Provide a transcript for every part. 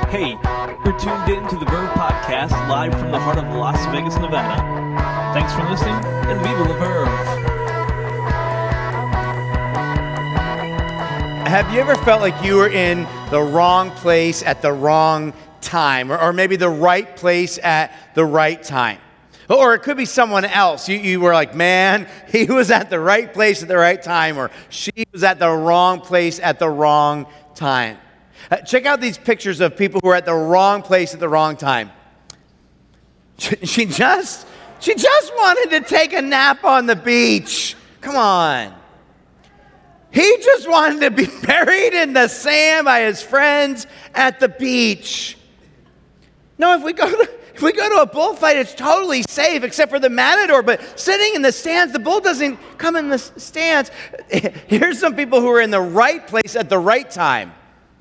Hey, you're tuned in to the Verve Podcast, live from the heart of Las Vegas, Nevada. Thanks for listening, and viva la Verve! Have you ever felt like you were in the wrong place at the wrong time, or maybe the right place at the right time? Or it could be someone else. You were like, man, he was at the right place at the right time, or she was at the wrong place at the wrong time. Check out these pictures of people who are at the wrong place at the wrong time. She just wanted to take a nap on the beach. Come on. He just wanted to be buried in the sand by his friends at the beach. No, if we go to a bullfight, it's totally safe, except for the matador. But sitting in the stands, the bull doesn't come in the stands. Here's some people who are in the right place at the right time.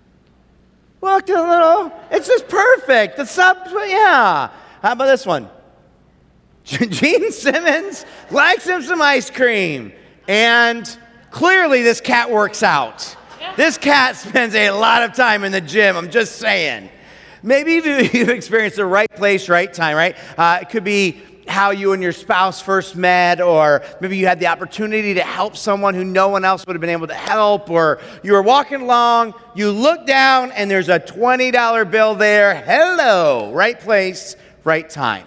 Look, it's just perfect. Yeah. How about this one? Gene Simmons likes him some ice cream. And clearly this cat works out. This cat spends a lot of time in the gym, I'm just saying. Maybe you've experienced the right place, right time, right? It could be how you and your spouse first met, or maybe you had the opportunity to help someone who no one else would have been able to help, or you were walking along, you look down, and there's a $20 bill there. Hello, right place, right time.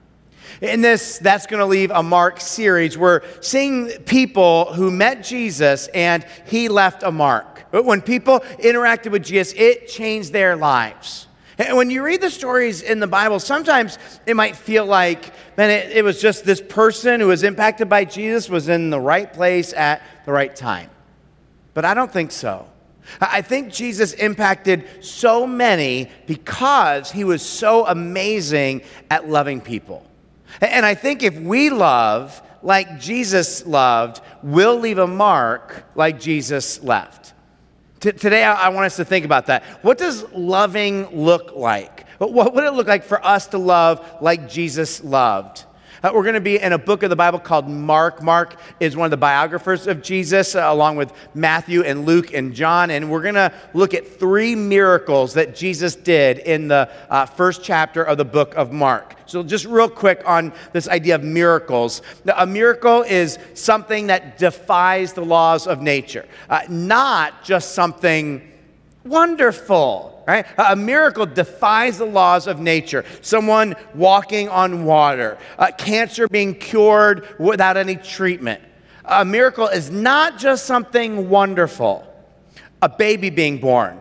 In this That's Going to Leave a Mark series, we're seeing people who met Jesus and he left a mark. When people interacted with Jesus, it changed their lives. And when you read the stories in the Bible, sometimes it might feel like, man, it was just this person who was impacted by Jesus was in the right place at the right time. But I don't think so. I think Jesus impacted so many because he was so amazing at loving people. And I think if we love like Jesus loved, we'll leave a mark like Jesus left. Today, I want us to think about that. What does loving look like? What would it look like for us to love like Jesus loved? We're going to be in a book of the Bible called Mark. Mark is one of the biographers of Jesus, along with Matthew and Luke and John. And we're going to look at 3 miracles that Jesus did in the first chapter of the book of Mark. So just real quick on this idea of miracles. Now, a miracle is something that defies the laws of nature, not just something wonderful. Right? A miracle defies the laws of nature. Someone walking on water, cancer being cured without any treatment. A miracle is not just something wonderful. A baby being born,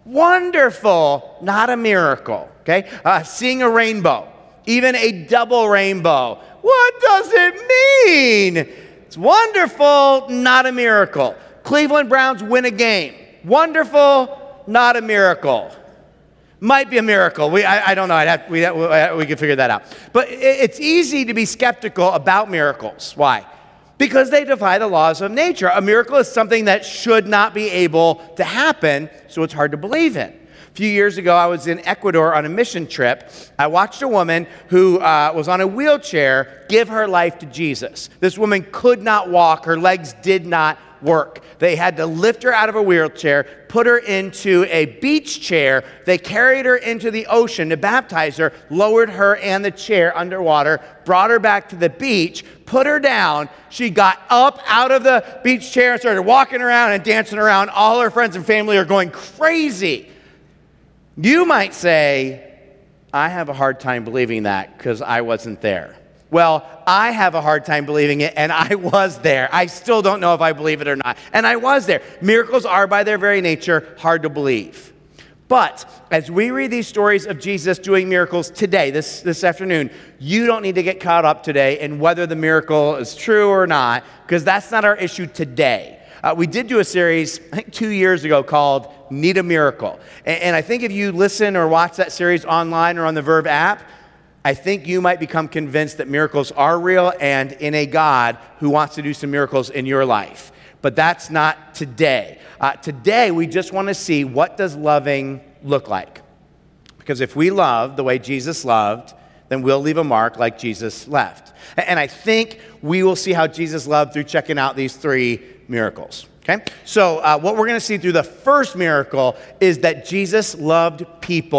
wonderful, not a miracle. Okay? Seeing a rainbow, even a double rainbow. What does it mean? It's wonderful, not a miracle. Cleveland Browns win a game. Wonderful, not a miracle. Might be a miracle. I don't know. We could figure that out. But it's easy to be skeptical about miracles. Why? Because they defy the laws of nature. A miracle is something that should not be able to happen, so it's hard to believe in. A few years ago, I was in Ecuador on a mission trip. I watched a woman who was on a wheelchair give her life to Jesus. This woman could not walk. Her legs did not work. They had to lift her out of a wheelchair, put her into a beach chair. They carried her into the ocean to baptize her, lowered her and the chair underwater, brought her back to the beach, put her down. She got up out of the beach chair and started walking around and dancing around. All her friends and family are going crazy. You might say, I have a hard time believing that because I wasn't there. Well, I have a hard time believing it, and I was there. I still don't know if I believe it or not. And I was there. Miracles are, by their very nature, hard to believe. But as we read these stories of Jesus doing miracles today, this afternoon, you don't need to get caught up today in whether the miracle is true or not, because that's not our issue today. We did do a series, I think 2 years ago, called Need a Miracle. And I think if you listen or watch that series online or on the Verve app, I think you might become convinced that miracles are real and in a God who wants to do some miracles in your life. But that's not today. Today, we just want to see, what does loving look like? Because if we love the way Jesus loved, then we'll leave a mark like Jesus left. And I think we will see how Jesus loved through checking out these 3 miracles. Okay? So what we're going to see through the first miracle is that Jesus loved people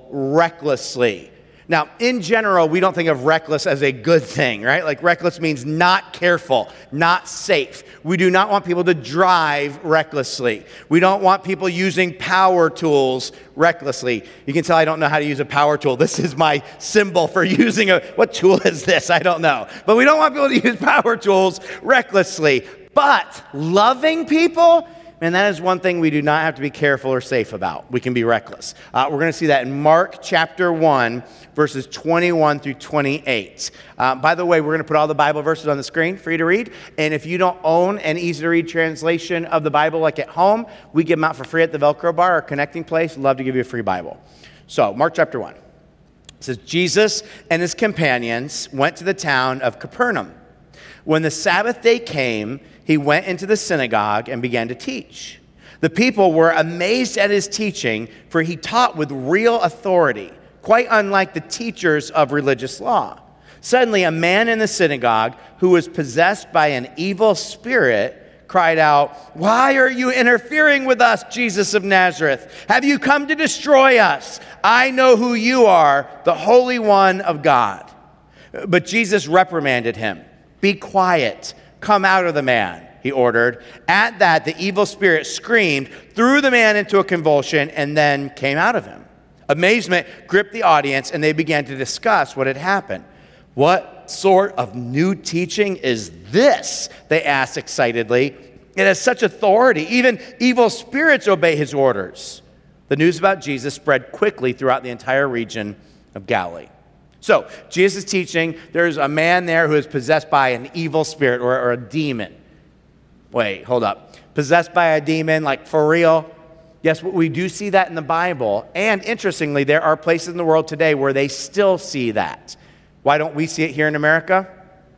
recklessly. Now, in general, we don't think of reckless as a good thing, right? Like reckless means not careful, not safe. We do not want people to drive recklessly. We don't want people using power tools recklessly. You can tell I don't know how to use a power tool. This is my symbol for using what tool is this? I don't know. But we don't want people to use power tools recklessly. But loving people, man, that is one thing we do not have to be careful or safe about. We can be reckless. We're going to see that in Mark chapter 1, verses 21 through 28. By the way, we're going to put all the Bible verses on the screen for you to read. And if you don't own an easy-to-read translation of the Bible like at home, we give them out for free at the Velcro Bar, our connecting place. Love to give you a free Bible. So, Mark chapter 1. It says, Jesus and his companions went to the town of Capernaum. When the Sabbath day came, he went into the synagogue and began to teach. The people were amazed at his teaching, for he taught with real authority, quite unlike the teachers of religious law. Suddenly, a man in the synagogue who was possessed by an evil spirit cried out, "Why are you interfering with us, Jesus of Nazareth? Have you come to destroy us? I know who you are, the Holy One of God." But Jesus reprimanded him. "Be quiet. Come out of the man," he ordered. At that, the evil spirit screamed, threw the man into a convulsion, and then came out of him. Amazement gripped the audience, and they began to discuss what had happened. "What sort of new teaching is this?" they asked excitedly. "It has such authority. Even evil spirits obey his orders." The news about Jesus spread quickly throughout the entire region of Galilee. So, Jesus is teaching. There's a man there who is possessed by an evil spirit or a demon. Wait, hold up. Possessed by a demon, like for real? Yes, we do see that in the Bible. And interestingly, there are places in the world today where they still see that. Why don't we see it here in America?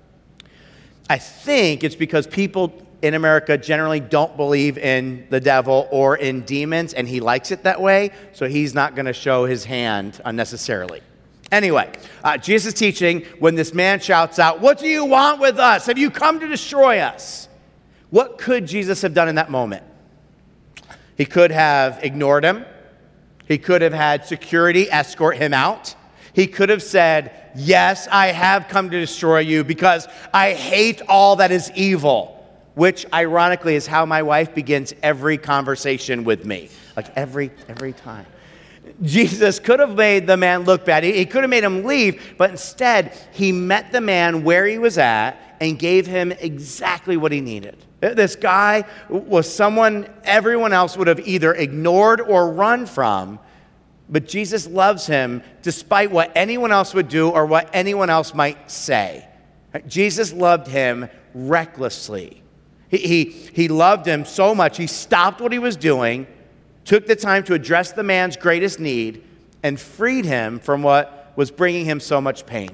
I think it's because people in America generally don't believe in the devil or in demons, and he likes it that way, so he's not going to show his hand unnecessarily. Anyway, Jesus is teaching when this man shouts out, "What do you want with us? Have you come to destroy us?" What could Jesus have done in that moment? He could have ignored him. He could have had security escort him out. He could have said, "Yes, I have come to destroy you because I hate all that is evil," which ironically is how my wife begins every conversation with me, like every time. Jesus could have made the man look bad. He could have made him leave, but instead, he met the man where he was at and gave him exactly what he needed. This guy was someone everyone else would have either ignored or run from, but Jesus loves him despite what anyone else would do or what anyone else might say. Jesus loved him recklessly. He loved him so much, he stopped what he was doing, took the time to address the man's greatest need, and freed him from what was bringing him so much pain.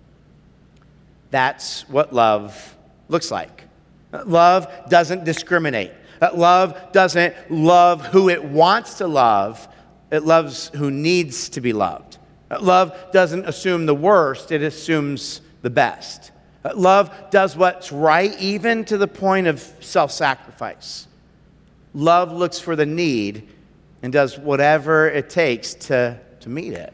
That's what love looks like. Love doesn't discriminate. Love doesn't love who it wants to love. It loves who needs to be loved. Love doesn't assume the worst. It assumes the best. Love does what's right, even to the point of self-sacrifice. Love looks for the need and does whatever it takes to meet it.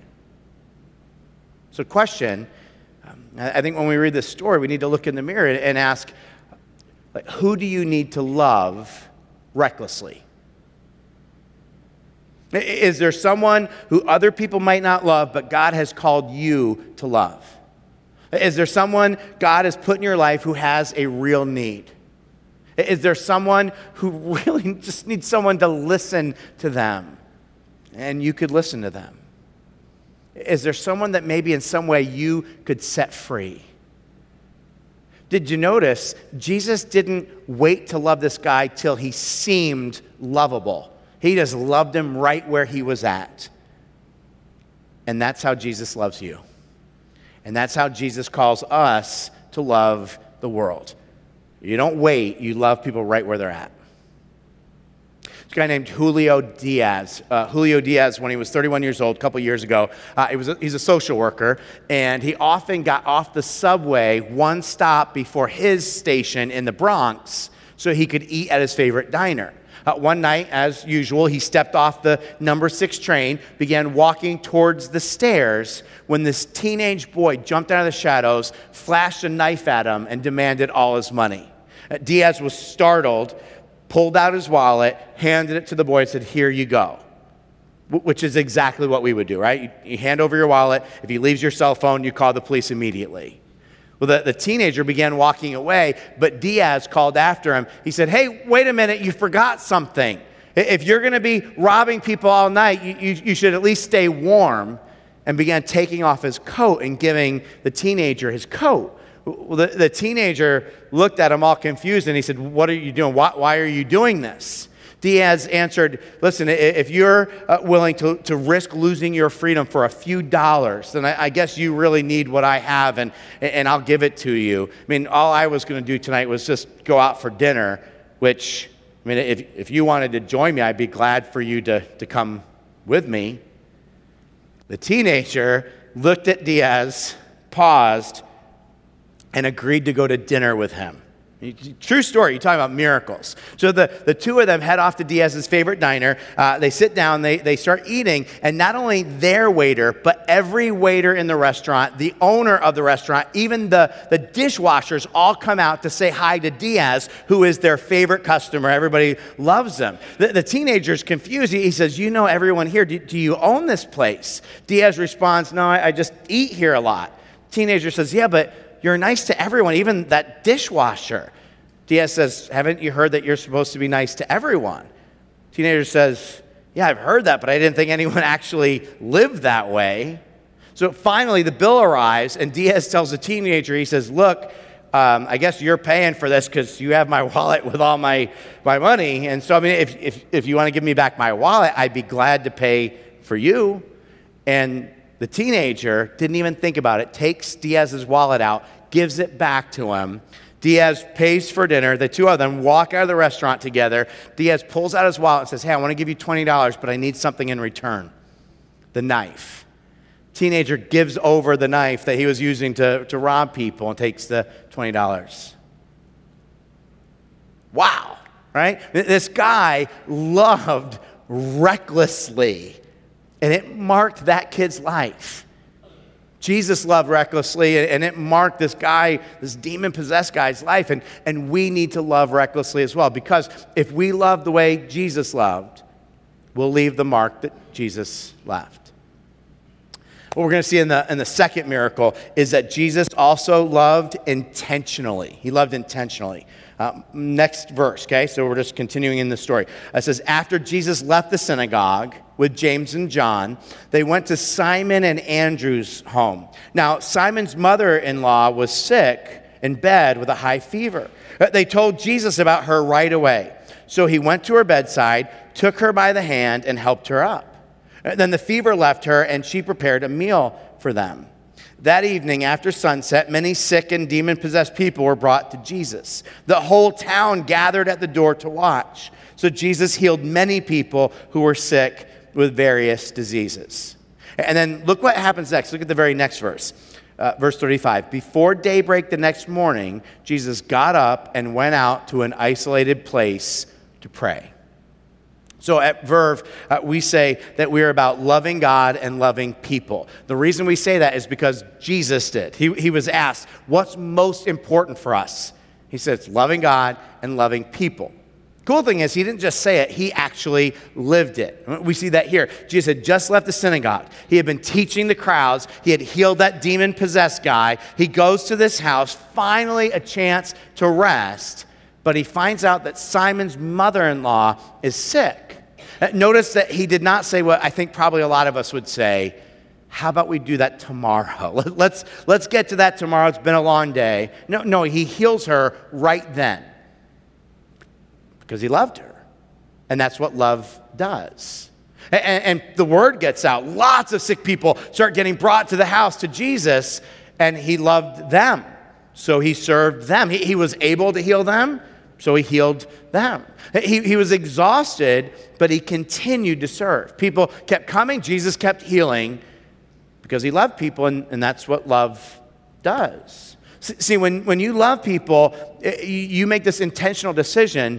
So question, I think when we read this story, we need to look in the mirror and ask, who do you need to love recklessly? Is there someone who other people might not love, but God has called you to love? Is there someone God has put in your life who has a real need? Is there someone who really just needs someone to listen to them, and you could listen to them? Is there someone that maybe in some way you could set free? Did you notice Jesus didn't wait to love this guy till he seemed lovable? He just loved him right where he was at. And that's how Jesus loves you. And that's how Jesus calls us to love the world. You don't wait, you love people right where they're at. This guy named Julio Diaz. Julio Diaz, when he was 31 years old, a couple years ago, he's a social worker, and he often got off the subway one stop before his station in the Bronx so he could eat at his favorite diner. One night, as usual, he stepped off the number 6 train, began walking towards the stairs when this teenage boy jumped out of the shadows, flashed a knife at him, and demanded all his money. Diaz was startled, pulled out his wallet, handed it to the boy, and said, "Here you go." Which is exactly what we would do, right? You hand over your wallet. If he leaves your cell phone, you call the police immediately. Well, the teenager began walking away, but Diaz called after him. He said, "Hey, wait a minute, you forgot something. If you're going to be robbing people all night, you should at least stay warm," and began taking off his coat and giving the teenager his coat. Well, the teenager looked at him all confused, and he said, "What are you doing? Why are you doing this?" Diaz answered, "Listen, if you're willing to risk losing your freedom for a few dollars, then I guess you really need what I have, and I'll give it to you. I mean, all I was going to do tonight was just go out for dinner, which, I mean, if you wanted to join me, I'd be glad for you to come with me." The teenager looked at Diaz, paused, and agreed to go to dinner with him. True story. You're talking about miracles. So the two of them head off to Diaz's favorite diner. They sit down. They start eating. And not only their waiter, but every waiter in the restaurant, the owner of the restaurant, even the dishwashers all come out to say hi to Diaz, who is their favorite customer. Everybody loves him. The teenager's confused. He says, "You know everyone here. Do you own this place?" Diaz responds, "No, I just eat here a lot." Teenager says, "Yeah, but you're nice to everyone, even that dishwasher." Diaz says, "Haven't you heard that you're supposed to be nice to everyone?" Teenager says, "Yeah, I've heard that, but I didn't think anyone actually lived that way." So finally, the bill arrives, and Diaz tells the teenager, he says, "Look, I guess you're paying for this because you have my wallet with all my money. And so, I mean, if you want to give me back my wallet, I'd be glad to pay for you." And the teenager didn't even think about it, takes Diaz's wallet out, gives it back to him. Diaz pays for dinner. The two of them walk out of the restaurant together. Diaz pulls out his wallet and says, "Hey, I want to give you $20, but I need something in return." The knife. Teenager gives over the knife that he was using to rob people and takes the $20. Wow, right? This guy loved recklessly, and it marked that kid's life. Jesus loved recklessly, and it marked this guy, this demon-possessed guy's life, and we need to love recklessly as well, because if we love the way Jesus loved, we'll leave the mark that Jesus left. What we're going to see in the second miracle is that Jesus also loved intentionally. He loved intentionally. Next verse, okay? So we're just continuing in the story. It says, "After Jesus left the synagogue with James and John, they went to Simon and Andrew's home. Now, Simon's mother-in-law was sick in bed with a high fever. They told Jesus about her right away. So he went to her bedside, took her by the hand, and helped her up. Then the fever left her, and she prepared a meal for them. That evening, after sunset, many sick and demon-possessed people were brought to Jesus. The whole town gathered at the door to watch. So Jesus healed many people who were sick with various diseases." And then look what happens next. Look at the very next verse. Verse 35. "Before daybreak the next morning, Jesus got up and went out to an isolated place to pray." So at Verve, we say that we're about loving God and loving people. The reason we say that is because Jesus did. He was asked, "What's most important for us?" He said, "It's loving God and loving people." Cool thing is, he didn't just say it, he actually lived it. We see that here. Jesus had just left the synagogue. He had been teaching the crowds. He had healed that demon-possessed guy. He goes to this house, finally a chance to rest, but he finds out that Simon's mother-in-law is sick. Notice that he did not say what I think probably a lot of us would say, "How about we do that tomorrow? Let's get to that tomorrow. It's been a long day." No, he heals her right then because he loved her. And that's what love does. And the word gets out. Lots of sick people start getting brought to the house to Jesus, and he loved them. So he served them. He was able to heal them, so he healed them. He was exhausted, but he continued to serve. People kept coming. Jesus kept healing because he loved people, and that's what love does. See, when you love people, you make this intentional decision.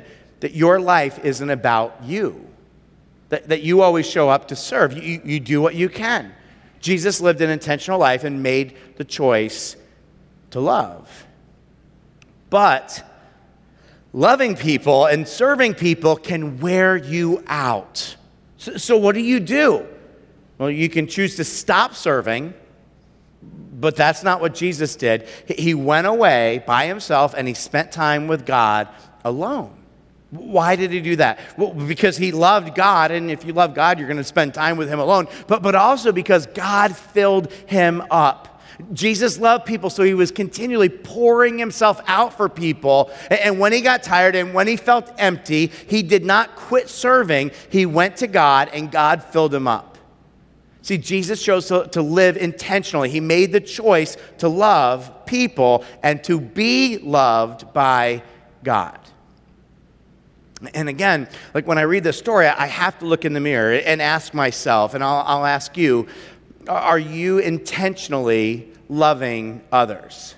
that your life isn't about you, that you always show up to serve. You do what you can. Jesus lived an intentional life and made the choice to love. But loving people and serving people can wear you out. So what do? Well, you can choose to stop serving, but that's not what Jesus did. He went away by himself and he spent time with God alone. Why did he do that? Well, because he loved God, and if you love God, you're going to spend time with him alone, but also because God filled him up. Jesus loved people, so he was continually pouring himself out for people. And when he got tired and when he felt empty, he did not quit serving. He went to God, and God filled him up. See, Jesus chose to live intentionally. He made the choice to love people and to be loved by God. And again, like when I read this story, I have to look in the mirror and ask myself, and I'll ask you, are you intentionally loving others?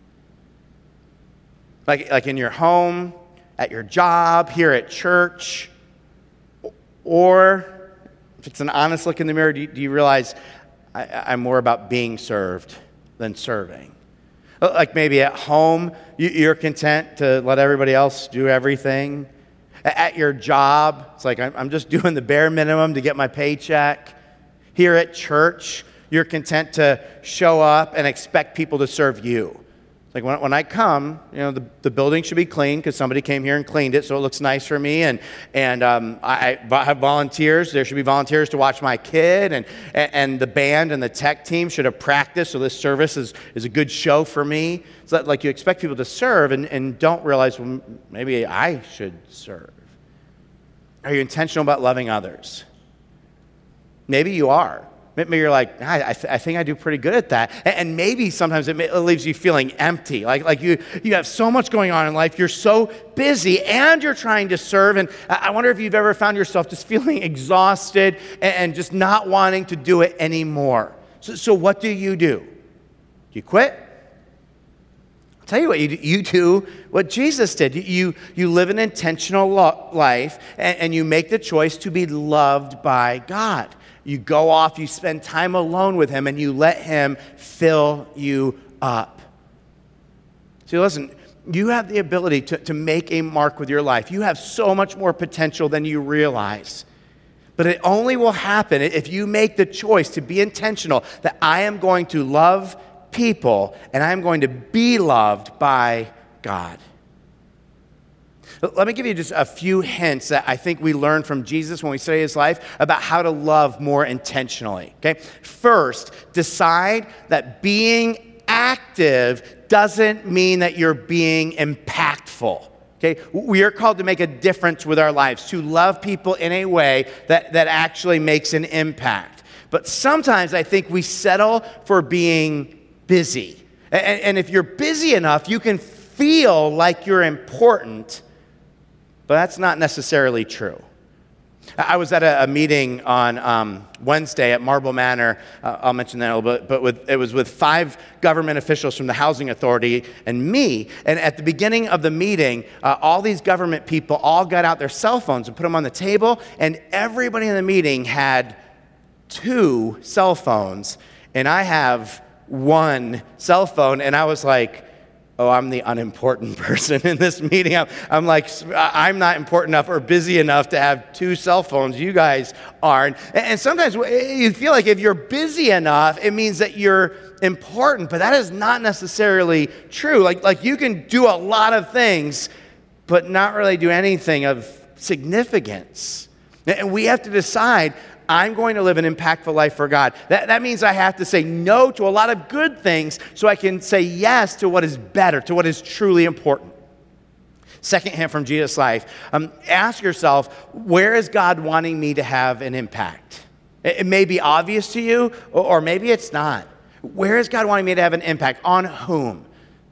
Like in your home, at your job, here at church, or if it's an honest look in the mirror, do you realize I'm more about being served than serving? Like maybe at home, you're content to let everybody else do everything. At your job, it's like I'm just doing the bare minimum to get my paycheck. Here at church, you're content to show up and expect people to serve you. Like when I come, the building should be clean because somebody came here and cleaned it, so it looks nice for me. And I have volunteers. There should be volunteers to watch my kid, and the band and the tech team should have practiced, so this service is a good show for me. It's like you expect people to serve and don't realize, well, maybe I should serve. Are you intentional about loving others? Maybe you are. Maybe you're like, I think I do pretty good at that. And maybe sometimes it leaves you feeling empty. Like you have so much going on in life. You're so busy and you're trying to serve. And I wonder if you've ever found yourself just feeling exhausted and just not wanting to do it anymore. So what do? Do you quit? I'll tell you what, you do what Jesus did. You live an intentional life and you make the choice to be loved by God. You go off, you spend time alone with him, and you let him fill you up. See, listen, you have the ability to make a mark with your life. You have so much more potential than you realize. But it only will happen if you make the choice to be intentional that I am going to love people and I am going to be loved by God. Let me give you just a few hints that I think we learn from Jesus when we study his life about how to love more intentionally. Okay? First, decide that being active doesn't mean that you're being impactful. Okay? We are called to make a difference with our lives, to love people in a way that actually makes an impact. But sometimes I think we settle for being busy. And if you're busy enough, you can feel like you're important, but that's not necessarily true. I was at a meeting on Wednesday at Marble Manor. I'll mention that a little bit, but it was with 5 government officials from the Housing Authority and me. And at the beginning of the meeting, all these government people all got out their cell phones and put them on the table, and everybody in the meeting had 2 cell phones, and I have 1 cell phone, and I was like, oh, I'm the unimportant person in this meeting. I'm like, I'm not important enough or busy enough to have 2 cell phones. You guys aren't. And sometimes you feel like if you're busy enough, it means that you're important, but that is not necessarily true. Like you can do a lot of things, but not really do anything of significance. And we have to decide, I'm going to live an impactful life for God. That means I have to say no to a lot of good things so I can say yes to what is better, to what is truly important. Second hint from Jesus' life, ask yourself, where is God wanting me to have an impact? It may be obvious to you, or maybe it's not. Where is God wanting me to have an impact? On whom?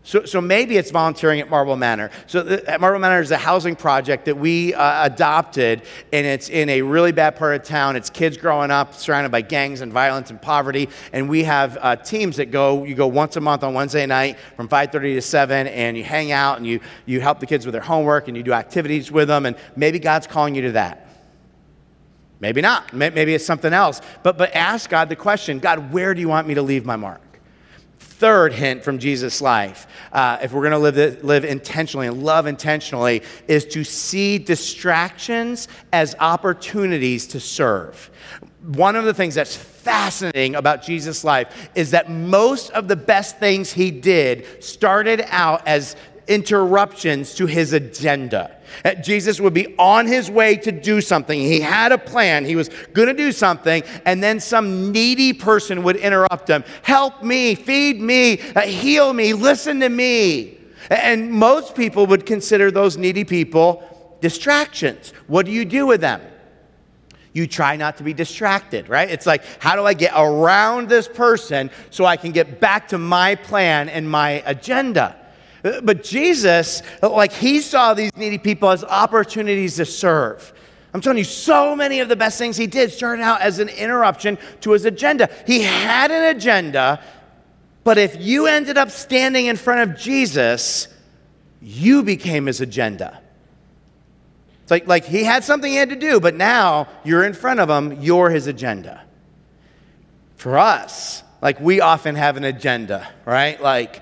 So maybe it's volunteering at Marble Manor. At Marble Manor is a housing project that we adopted, and it's in a really bad part of town. It's kids growing up surrounded by gangs and violence and poverty, and we have teams that you go once a month on Wednesday night from 5:30 to 7, and you hang out, and you help the kids with their homework, and you do activities with them, and maybe God's calling you to that. Maybe not. Maybe it's something else. But ask God the question, God, where do you want me to leave my mark? Third hint from Jesus' life, if we're going to live intentionally and love intentionally, is to see distractions as opportunities to serve. One of the things that's fascinating about Jesus' life is that most of the best things he did started out as interruptions to his agenda. Jesus would be on his way to do something. He had a plan. He was going to do something, and then some needy person would interrupt him. Help me, feed me, heal me, listen to me. And most people would consider those needy people distractions. What do you do with them? You try not to be distracted, right? It's like, how do I get around this person so I can get back to my plan and my agenda? But Jesus, he saw these needy people as opportunities to serve. I'm telling you, so many of the best things he did started out as an interruption to his agenda. He had an agenda, but if you ended up standing in front of Jesus, you became his agenda. It's like he had something he had to do, but now you're in front of him, you're his agenda. For us, we often have an agenda, right?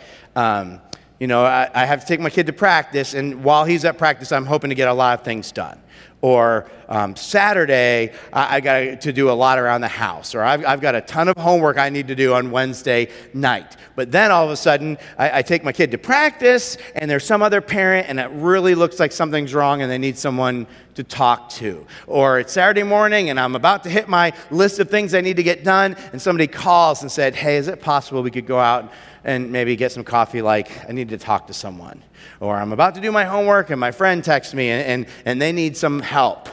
I have to take my kid to practice, and while he's at practice, I'm hoping to get a lot of things done. Or Saturday, I got to do a lot around the house. Or I've got a ton of homework I need to do on Wednesday night. But then all of a sudden, I take my kid to practice, and there's some other parent, and it really looks like something's wrong, and they need someone to talk to. Or it's Saturday morning, and I'm about to hit my list of things I need to get done, and somebody calls and said, hey, is it possible we could go out and maybe get some coffee, I need to talk to someone. Or I'm about to do my homework and my friend texts me and they need some help.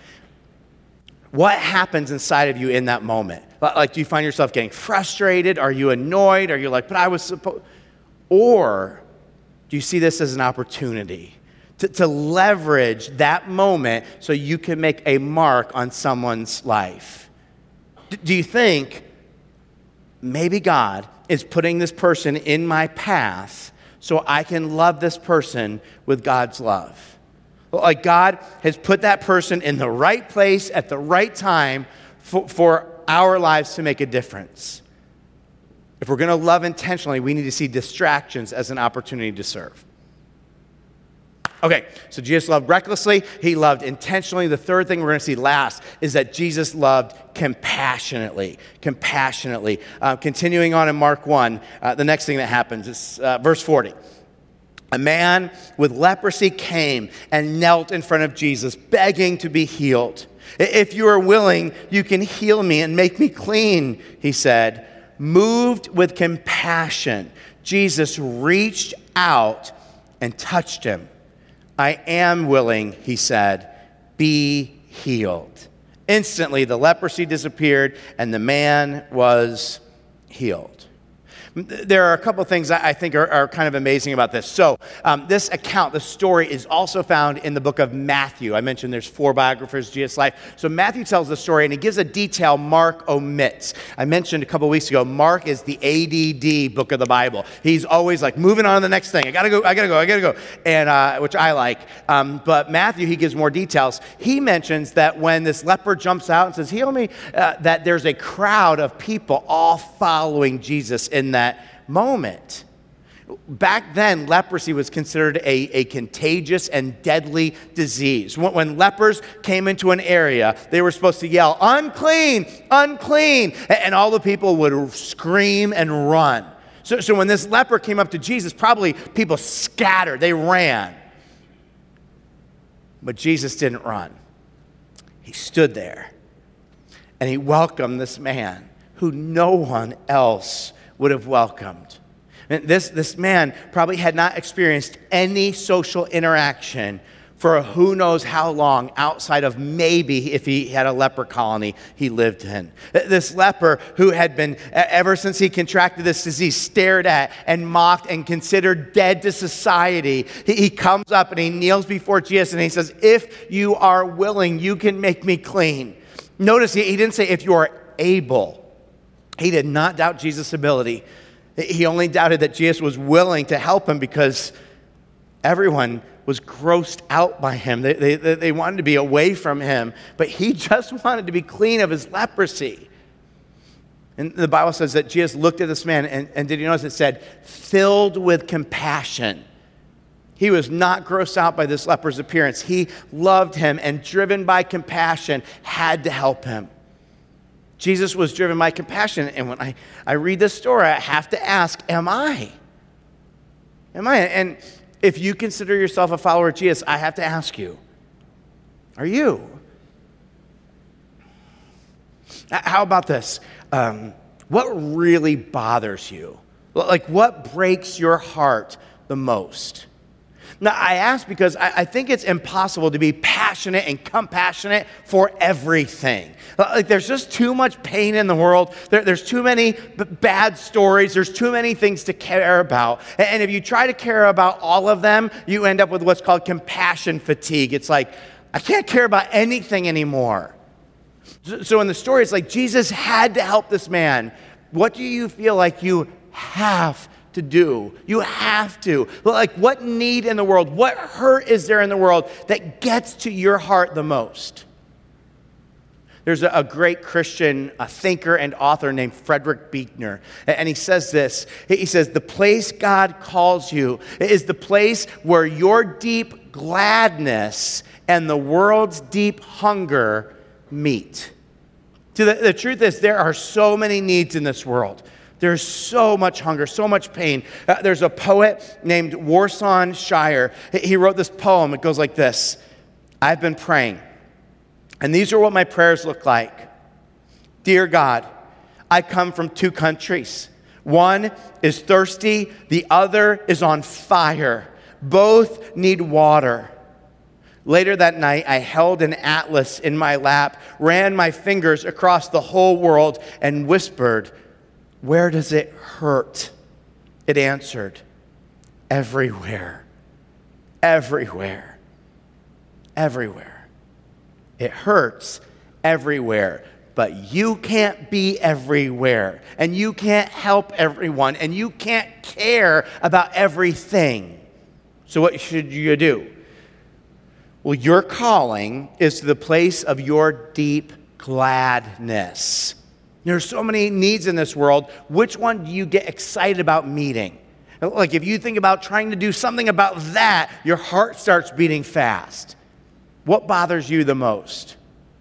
What happens inside of you in that moment? Do you find yourself getting frustrated? Are you annoyed? Are you but I was supposed... Or do you see this as an opportunity to leverage that moment so you can make a mark on someone's life? Do you think maybe God is putting this person in my path so I can love this person with God's love? God has put that person in the right place at the right time for our lives to make a difference. If we're going to love intentionally, we need to see distractions as an opportunity to serve. Okay, so Jesus loved recklessly. He loved intentionally. The third thing we're going to see last is that Jesus loved compassionately. Compassionately. Continuing on in Mark 1, the next thing that happens is verse 40. A man with leprosy came and knelt in front of Jesus, begging to be healed. If you are willing, you can heal me and make me clean, he said. Moved with compassion, Jesus reached out and touched him. I am willing, he said, be healed. Instantly, the leprosy disappeared and the man was healed. There are a couple of things I think are kind of amazing about this. So this account, the story, is also found in the book of Matthew. I mentioned there's 4 biographers of Jesus' life. So Matthew tells the story, and he gives a detail Mark omits. I mentioned a couple of weeks ago, Mark is the ADD book of the Bible. He's always moving on to the next thing. I gotta go. And which I like. But Matthew, he gives more details. He mentions that when this leper jumps out and says, heal me, that there's a crowd of people all following Jesus in that moment. Back then, leprosy was considered a contagious and deadly disease. When lepers came into an area, they were supposed to yell, unclean, unclean, and all the people would scream and run. So when this leper came up to Jesus, probably people scattered, they ran. But Jesus didn't run. He stood there, and he welcomed this man who no one else would have welcomed. And this man probably had not experienced any social interaction for who knows how long outside of maybe if he had a leper colony he lived in. This leper who had been, ever since he contracted this disease, stared at and mocked and considered dead to society. He comes up and he kneels before Jesus and he says, if you are willing, you can make me clean. Notice he didn't say if you are able. He did not doubt Jesus' ability. He only doubted that Jesus was willing to help him because everyone was grossed out by him. They wanted to be away from him, but he just wanted to be clean of his leprosy. And the Bible says that Jesus looked at this man, and did you notice it said, filled with compassion. He was not grossed out by this leper's appearance. He loved him and driven by compassion had to help him. Jesus was driven by compassion, and when I read this story, I have to ask, am I? Am I? And if you consider yourself a follower of Jesus, I have to ask you, are you? How about this? What really bothers you? Like, what breaks your heart the most? Now, I ask because I think it's impossible to be passionate and compassionate for everything. Like, there's just too much pain in the world. There's too many bad stories. There's too many things to care about. And if you try to care about all of them, you end up with what's called compassion fatigue. It's like, I can't care about anything anymore. So in the story, it's like Jesus had to help this man. What do you feel like you have to do? You have to. Like, what need in the world, what hurt is there in the world that gets to your heart the most? There's a great Christian thinker and author named Frederick Buechner, and he says this. He says, the place God calls you is the place where your deep gladness and the world's deep hunger meet. See, the truth is there are so many needs in this world. There's so much hunger, so much pain. There's a poet named Warsan Shire. He wrote this poem. It goes like this. I've been praying, and these are what my prayers look like. Dear God, I come from two countries. One is thirsty, the other is on fire. Both need water. Later that night, I held an atlas in my lap, ran my fingers across the whole world, and whispered, where does it hurt? It answered, everywhere, everywhere, everywhere. It hurts everywhere, but you can't be everywhere, and you can't help everyone, and you can't care about everything. So what should you do? Well, your calling is to the place of your deep gladness. There's so many needs in this world. Which one do you get excited about meeting? Like, if you think about trying to do something about that, your heart starts beating fast. What bothers you the most?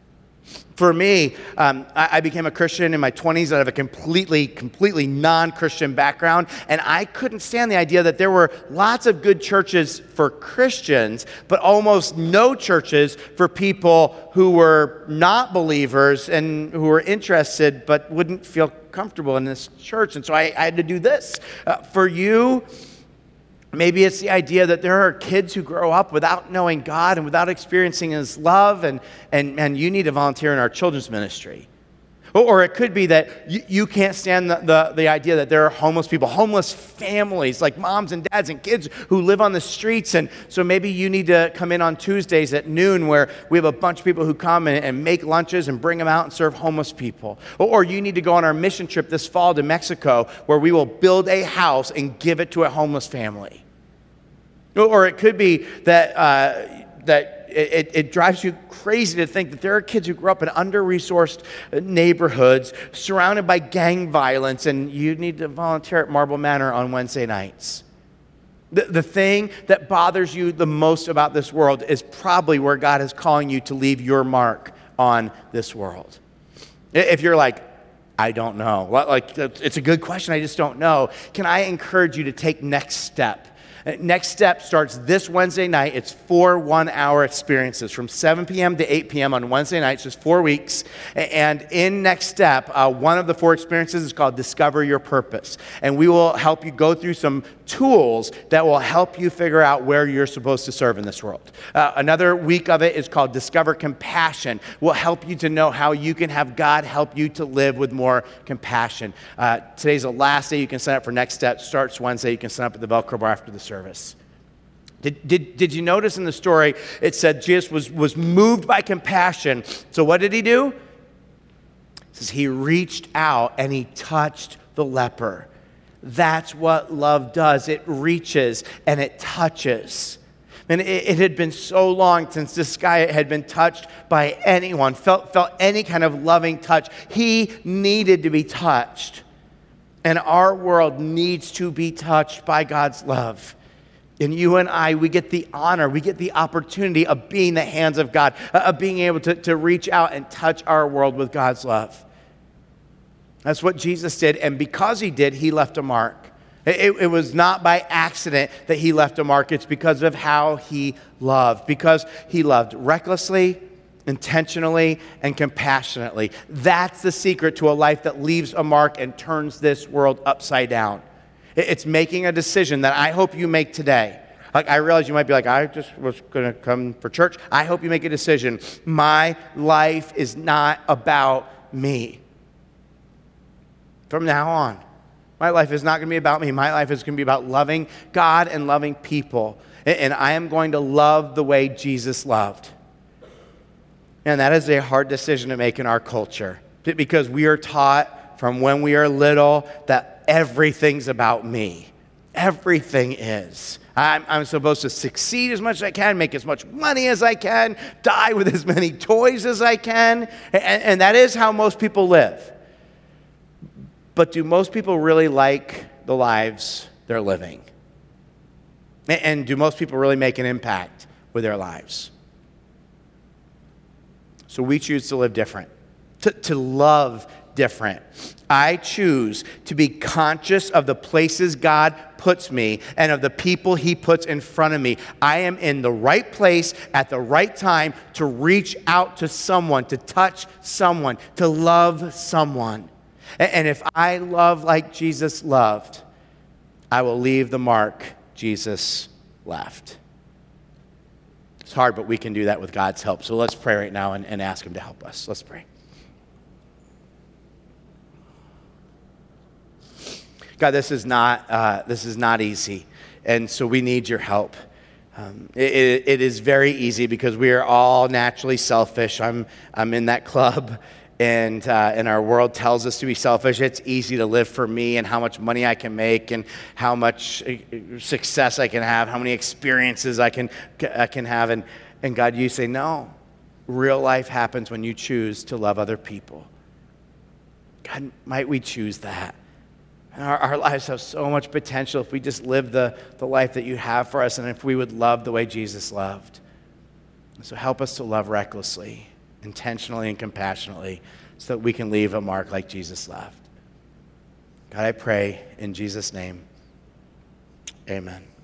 For me, I became a Christian in my 20s. I have a completely non-Christian background, and I couldn't stand the idea that there were lots of good churches for Christians, but almost no churches for people who were not believers and who were interested but wouldn't feel comfortable in this church. And so I had to do this. For you, maybe it's the idea that there are kids who grow up without knowing God and without experiencing His love, and you need to volunteer in our children's ministry. Or it could be that you can't stand the idea that there are homeless people, homeless families, like moms and dads and kids who live on the streets. And so maybe you need to come in on Tuesdays at noon where we have a bunch of people who come and make lunches and bring them out and serve homeless people. Or you need to go on our mission trip this fall to Mexico where we will build a house and give it to a homeless family. Or it could be that it drives you crazy to think that there are kids who grew up in under-resourced neighborhoods surrounded by gang violence, and you need to volunteer at Marble Manor on Wednesday nights. The thing that bothers you the most about this world is probably where God is calling you to leave your mark on this world. If you're like, I don't know, like, it's a good question, I just don't know, can I encourage you to take next step? Next Step starts this Wednesday night. It's 4 one-hour experiences from 7 p.m. to 8 p.m. on Wednesday nights, just 4 weeks. And in Next Step, one of the 4 experiences is called Discover Your Purpose. And we will help you go through some tools that will help you figure out where you're supposed to serve in this world. Another week of it is called Discover Compassion. We'll help you to know how you can have God help you to live with more compassion. Today's the last day you can sign up for Next Step. Starts Wednesday. You can sign up at the Velcro bar after the service. Did you notice in the story, it said Jesus was moved by compassion. So what did he do? It says he reached out and he touched the leper. That's what love does. It reaches and it touches. And it had been so long since this guy had been touched by anyone, felt any kind of loving touch. He needed to be touched. And our world needs to be touched by God's love. And you and I, we get the honor, we get the opportunity of being the hands of God, of being able to reach out and touch our world with God's love. That's what Jesus did, and because he did, he left a mark. It was not by accident that he left a mark. It's because of how he loved, because he loved recklessly, intentionally, and compassionately. That's the secret to a life that leaves a mark and turns this world upside down. It's making a decision that I hope you make today. Like, I realize you might be like, I just was going to come for church. I hope you make a decision. My life is not about me. From now on, my life is not going to be about me. My life is going to be about loving God and loving people. And I am going to love the way Jesus loved. And that is a hard decision to make in our culture, because we are taught from when we are little that everything's about me. Everything is. I'm supposed to succeed as much as I can, make as much money as I can, die with as many toys as I can. And that is how most people live. But do most people really like the lives they're living? And do most people really make an impact with their lives? So we choose to live different, to love different. I choose to be conscious of the places God puts me and of the people he puts in front of me. I am in the right place at the right time to reach out to someone, to touch someone, to love someone. And if I love like Jesus loved, I will leave the mark Jesus left. It's hard, but we can do that with God's help. So let's pray right now and ask him to help us. Let's pray. God, this is not easy, and so we need your help. It is very easy because we are all naturally selfish. I'm in that club, and our world tells us to be selfish. It's easy to live for me and how much money I can make and how much success I can have, how many experiences I can have. And God, you say, no, real life happens when you choose to love other people. God, might we choose that? And our lives have so much potential if we just live the life that you have for us and if we would love the way Jesus loved. So help us to love recklessly, intentionally, and compassionately so that we can leave a mark like Jesus left. God, I pray in Jesus' name, amen.